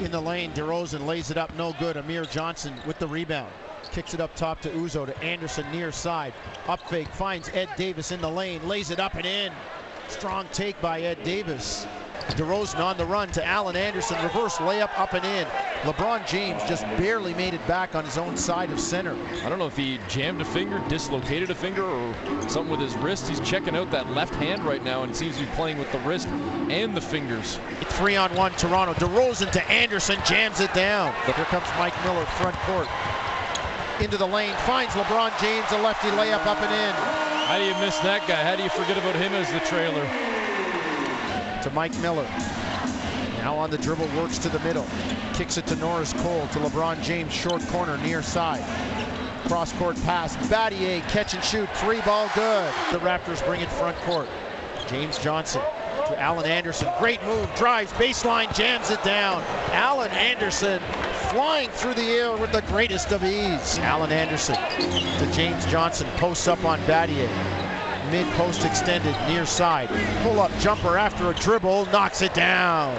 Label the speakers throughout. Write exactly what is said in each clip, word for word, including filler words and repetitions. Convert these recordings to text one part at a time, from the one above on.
Speaker 1: In the lane, DeRozan lays it up, no good. Amir Johnson with the rebound. Kicks it up top to Uzo, to Anderson near side. Up fake, finds Ed Davis in the lane, lays it up and in. Strong take by Ed Davis. DeRozan on the run to Alan Anderson, reverse layup up and in. LeBron James just barely made it back on his own side of center.
Speaker 2: I don't know if he jammed a finger, dislocated a finger, or something with his wrist. He's checking out that left hand right now and seems to be playing with the wrist and the fingers.
Speaker 1: Three on one Toronto. DeRozan to Anderson, jams it down. Here comes Mike Miller, front court. Into the lane, finds LeBron James, a lefty layup up and in.
Speaker 2: How do you miss that guy? How do you forget about him as the trailer?
Speaker 1: To Mike Miller. Now on the dribble, works to the middle. Kicks it to Norris Cole, to LeBron James, short corner, near side. Cross-court pass, Battier, catch and shoot, three ball good. The Raptors bring it front court. James Johnson to Alan Anderson, great move, drives, baseline, jams it down. Alan Anderson flying through the air with the greatest of ease. Alan Anderson to James Johnson, posts up on Battier. Mid-post extended, near side. Pull-up jumper after a dribble, knocks it down.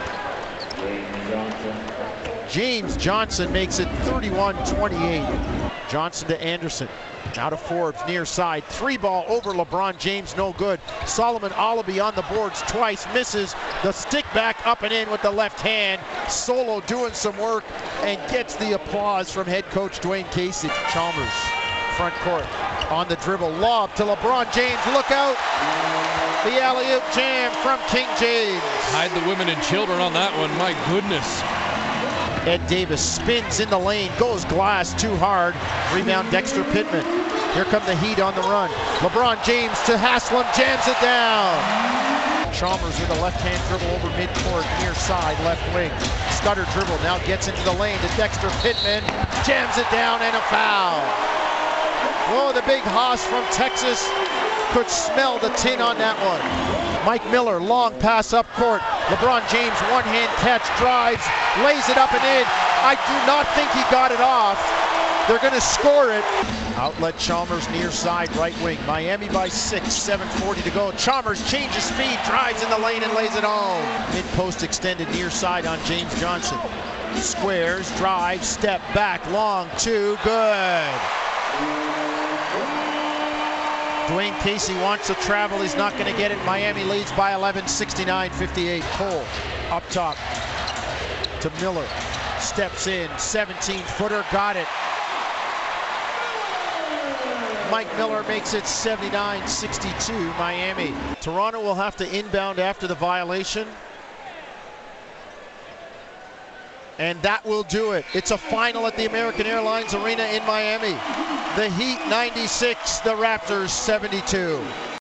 Speaker 1: James Johnson makes it thirty-one twenty-eight. Johnson to Anderson. Now to Forbes, near side. Three ball over LeBron James, no good. Solomon Alabi on the boards twice, misses. The stick back up and in with the left hand. Solo doing some work and gets the applause from head coach Dwayne Casey. Chalmers, front court. On the dribble, lob to LeBron James, look out! The alley-oop jam from King James.
Speaker 2: Hide the women and children on that one, my goodness.
Speaker 1: Ed Davis spins in the lane, goes glass too hard. Rebound Dexter Pittman. Here come the Heat on the run. LeBron James to Haslam, jams it down. Chalmers with a left-hand dribble over midcourt, near side, left wing. Stutter dribble, now gets into the lane to Dexter Pittman, jams it down and a foul. Oh, the big Haas from Texas could smell the tin on that one. Mike Miller, long pass up court. LeBron James, one-hand catch, drives, lays it up and in. I do not think he got it off. They're going to score it. Outlet Chalmers, near side, right wing. Miami by six, seven forty to go. Chalmers changes speed, drives in the lane and lays it home. Mid-post extended, near side on James Johnson. Squares, drives, step back, long, two, good. Dwayne Casey wants to travel, he's not going to get it. Miami leads by eleven, sixty-nine fifty-eight. Cole up top to Miller, steps in, seventeen footer, got it. Mike Miller makes it seventy-nine sixty-two, Miami. Toronto will have to inbound after the violation. And that will do it. It's a final at the American Airlines Arena in Miami. The Heat ninety-six, the Raptors seventy-two.